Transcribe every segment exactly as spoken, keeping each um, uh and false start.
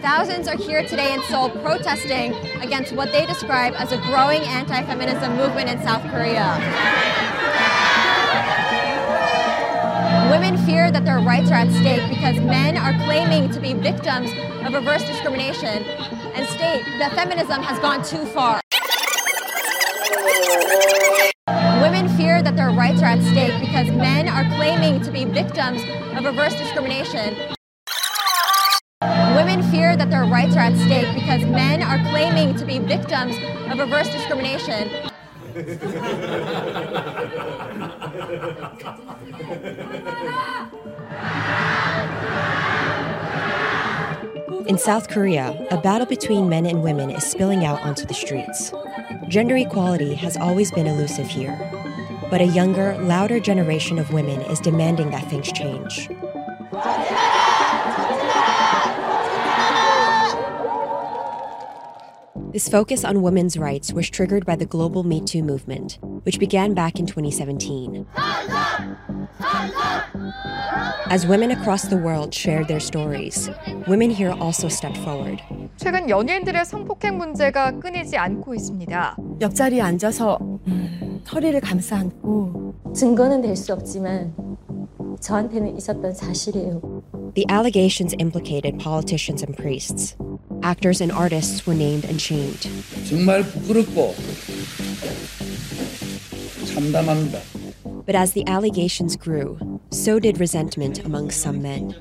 Thousands are here today in Seoul protesting against what they describe as a growing anti-feminism movement in South Korea. Women fear that their rights are at stake because men are claiming to be victims of reverse discrimination and state that feminism has gone too far. Women fear that their rights are at stake because men are claiming to be victims of reverse discrimination. Women fear that their rights are at stake because men are claiming to be victims of reverse discrimination. In South Korea, a battle between men and women is spilling out onto the streets. Gender equality has always been elusive here, but a younger, louder generation of women is demanding that things change. This focus on women's rights was triggered by the global Me Too movement, which began back in twenty seventeen. As women across the world shared their stories, women here also stepped forward. 최근 연예인들의 성폭행 문제가 끊이지 않고 있습니다. 옆자리에 앉아서 음, 허리를 감싸 안고 증거는 될 수 없지만 저한테는 있었던 사실이에요. The allegations implicated politicians and priests. Actors and artists were named and shamed. 정말 부끄럽고 참담합니다. But as the allegations grew, so did resentment among some men.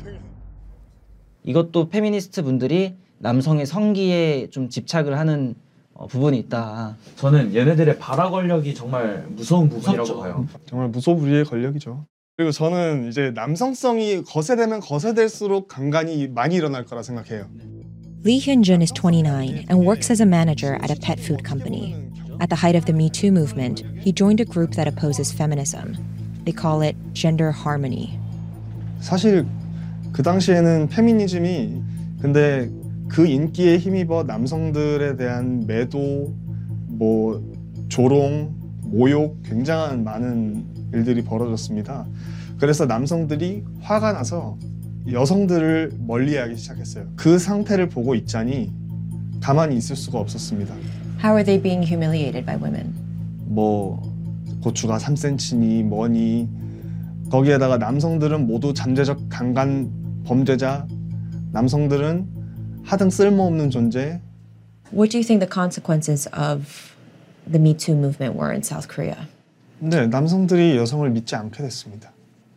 이것도 페미니스트 분들이 남성의 성기에 좀 집착을 하는 어, 부분이 있다. 저는 얘네들의 발화 권력이 정말 무서운 부분이라고 무섭죠. 봐요. 정말 무소불위의 권력이죠. 그리고 저는 이제 남성성이 거세되면 거세될수록 강간이 많이 일어날 거라 생각해요. Lee Hyun-jun is twenty-nine and works as a manager at a pet food company. At the height of the Me Too movement, he joined a group that opposes feminism. They call it gender harmony. 사실 그 당시에는 페미니즘이 근데 그 인기에 힘입어 남성들에 대한 매도, 뭐 조롱, 모욕 굉장한 많은 일들이 벌어졌습니다. 그래서 남성들이 화가 나서 여성들을 멀리하기 시작했어요. 그 상태를 보고 있자니 가만히 있을 수가 없었습니다. How are they being humiliated by women? 뭐 고추가 삼 센티미터니 뭐니 거기에다가 남성들은 모두 잠재적 강간 범죄자, 남성들은 하등 쓸모없는 존재. What do you think the consequences of the Me Too movement were in South Korea? 네, 남성들이 여성을 믿지 않게 됐습니다.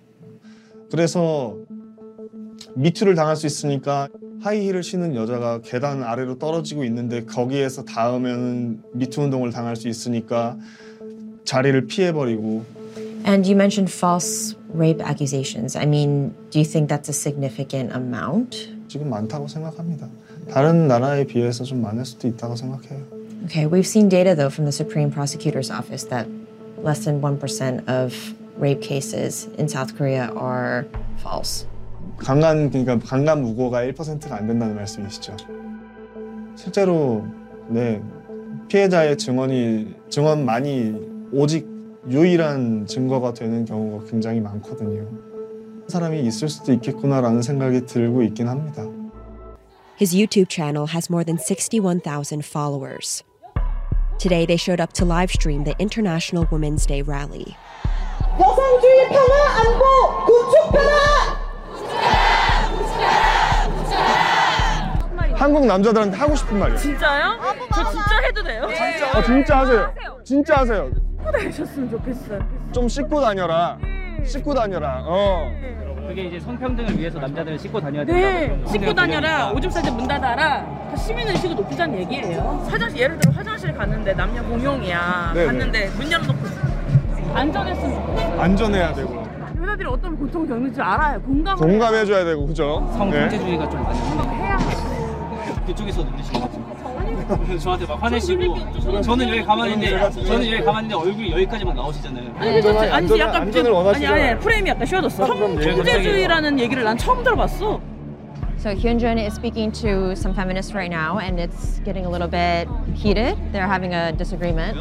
그래서 미투를 당할 수 있으니까 하이힐을 신은 여자가 계단 아래로 떨어지고 있는데 거기에서 닿으면 미투 운동을 당할 수 있으니까 자리를 피해버리고. And you mentioned false rape accusations. I mean, do you think that's a significant amount? 지금 많다고 생각합니다. 다른 나라에 비해서 좀 많을 수도 있다고 생각해요. Okay, we've seen data though from the Supreme Prosecutor's Office that less than one percent of rape cases in South Korea are false. 강간, 그러니까 강간 무고가 일 퍼센트가 안 된다는 말씀이시죠. 실제로 네, 피해자의 증언이 증언만이 오직 유일한 증거가 되는 경우가 굉장히 많거든요. 사람이 있을 수도 있겠구나라는 생각이 들고 있긴 합니다. His YouTube channel has more than sixty-one thousand followers. Today they showed up to live stream the International Women's Day rally. 여성주의 평화 안보 구축하라! 한국 남자들한테 하고 싶은 말이에요. 진짜요? 저 진짜 해도 돼요? 진짜? 아, 진짜 하세요. 진짜 하세요. 씻고 다니셨으면 좋겠어요. 좀 씻고 다녀라. 씻고 다녀라. 어. 그게 이제 성평등을 위해서 남자들은 씻고 다녀야 된다. 네, 씻고 다녀라. 오줌 쌀 때 문 닫아라. 시민의식을 높이자는 얘기예요. 화장실 예를 들어 화장실 갔는데 남녀 공용이야. 네네. 갔는데 문 열어놓고 안전했으면 좋겠어요. 안전해야 되고. 여자들이 어떤 고통 겪는지 알아요. 공감을 공감해줘야 되고, 그죠? 성범죄주의가 좀 많이 해야 그쪽에서 누르시고 저한테 막 화내시고 저는 여기 가만히 있는데 저는 여기 가만히 있는데 얼굴이 여기까지만 나오시잖아요. 아니 그렇지 아니 안전을, 약간 안전을 원하시죠? 아니 아니 프레임이 약간 쉬워졌어. 성범죄주의라는 얘기를 난 처음 들어봤어. So Hyun-jun is speaking to some feminists right now, and it's getting a little bit heated. They're having a disagreement.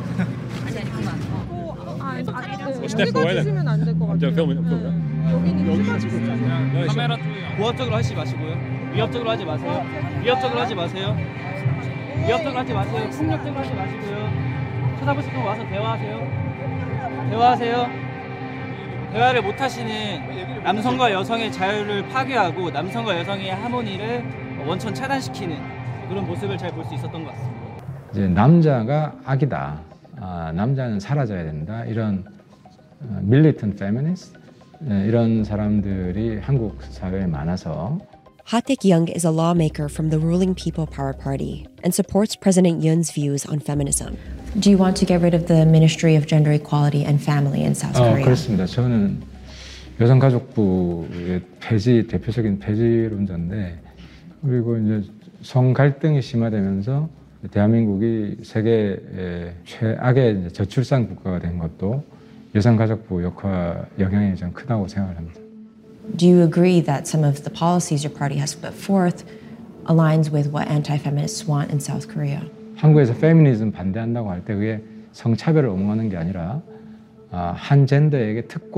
step away then. 안 될 것 같아요. 카메라 고압적으로 하시지 마시고요. 위협적으로 하지 마세요. 위협적으로 하지 마세요. 위협적으로 하지 마세요. 폭력적으로 하지 마시고요. 쳐다보시고 와서 대화하세요. 대화하세요. 대화를 못 하시는 남성과 여성의 자유를 파괴하고 남성과 여성의 하모니를 원천 차단시키는 그런 모습을 잘 볼 수 있었던 것 같습니다. 이제 남자가 악이다. 아, 남자는 사라져야 된다. 이런 밀리턴트 페미니스트 이런 사람들이 한국 사회에 많아서 Ha-taek Young is a lawmaker from the ruling People Power Party and supports President Yoon's views on feminism. Do you want to get rid of the Ministry of Gender Equality and Family in South 어, Korea? 그렇습니다. 저는 여성가족부의 폐지, 대표적인 폐지론자인데 그리고 이제 성 갈등이 심화되면서 대한민국이 세계 최악의 이제 저출산 국가가 된 것도 여성가족부 역할, 영향이 좀 크다고 생각을 합니다. Do you agree that some of the policies your party has put forth aligns with what anti-feminists want in South Korea? 한국에서 페미니즘 반대한다고 할 때 그게 성차별을 옹호하는 게 아니라 아, 한 젠더에게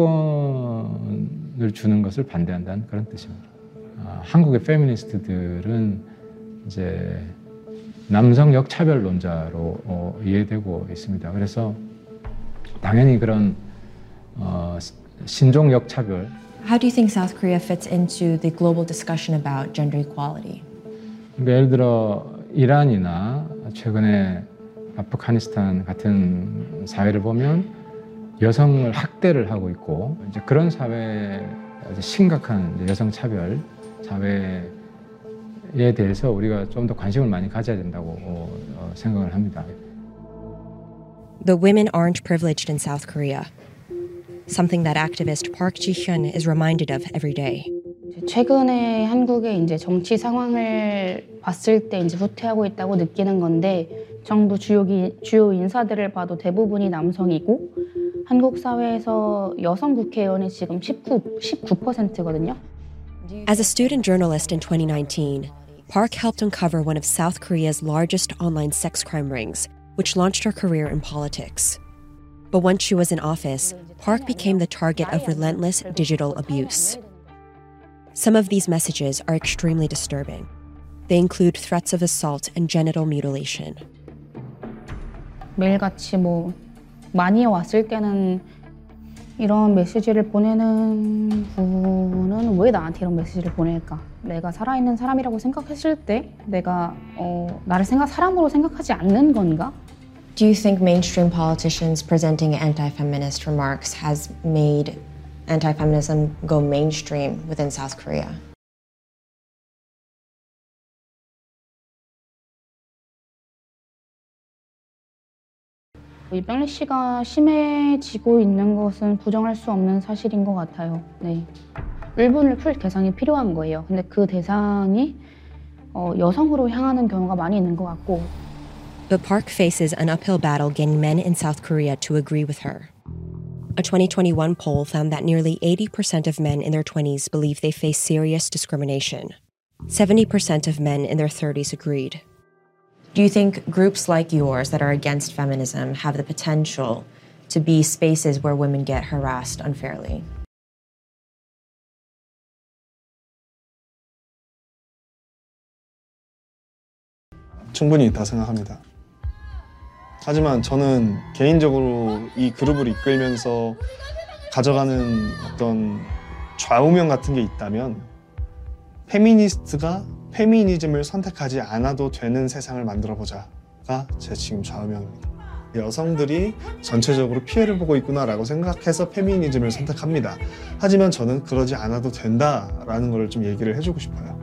특권을 주는 것을 반대한다는 그런 뜻입니다. 아, 한국의 페미니스트들은 이제 남성 역차별론자로 어, 이해되고 있습니다. 그래서 당연히 그런 어, 신종 역차별. How do you think South Korea fits into the global discussion about gender equality? 그러니까 예를 들어 이란이나 최근에 아프가니스탄 같은 사회를 보면 여성을 학대를 하고 있고 이제 그런 사회 아주 심각한 여성 차별 사회에 대해서 우리가 좀 더 관심을 많이 가져야 된다고 어, 생각을 합니다. The women aren't privileged in South Korea. Something that activist Park Ji-hyun is reminded of every day. 최근에 한국의 이제 정치 상황을 봤을 때 이제 후퇴하고 있다고 느끼는 건데 정부 주요, 주요 인사들을 봐도 대부분이 남성이고 한국 사회에서 여성 국회의원이 지금 십구, 십구 퍼센트거든요. As a student journalist in twenty nineteen, Park helped uncover one of South Korea's largest online sex crime rings, which launched her career in politics. But once she was in office, Park became the target of relentless digital abuse. Some of these messages are extremely disturbing. They include threats of assault and genital mutilation. 매일같이 뭐 많이 왔을 때는 이런 메시지를 보내는 분은 왜 나한테 이런 메시지를 보낼까? 내가 살아있는 사람이라고 생각했을 때 내가 어, 나를 생각 사람으로 생각하지 않는 건가? Do you think mainstream politicians presenting anti-feminist remarks has made anti-feminism go mainstream within South Korea? 이 백래시가 심해지고 있는 것은 부정할 수 없는 사실인 것 같아요. 네. 일본을 풀 대상이 필요한 거예요. 근데 그 대상이 어, 여성으로 향하는 경우가 많이 있는 것 같고. But Park faces an uphill battle getting men in South Korea to agree with her. A twenty twenty-one poll found that nearly eighty percent of men in their twenties believe they face serious discrimination. seventy percent of men in their thirties agreed. Do you think groups like yours that are against feminism have the potential to be spaces where women get harassed unfairly? 충분히 있다 생각합니다. 하지만 저는 개인적으로 이 그룹을 이끌면서 가져가는 어떤 좌우명 같은 게 있다면 페미니스트가 페미니즘을 선택하지 않아도 되는 세상을 만들어보자가 제 지금 좌우명입니다. 여성들이 전체적으로 피해를 보고 있구나라고 생각해서 페미니즘을 선택합니다. 하지만 저는 그러지 않아도 된다라는 걸 좀 얘기를 해주고 싶어요.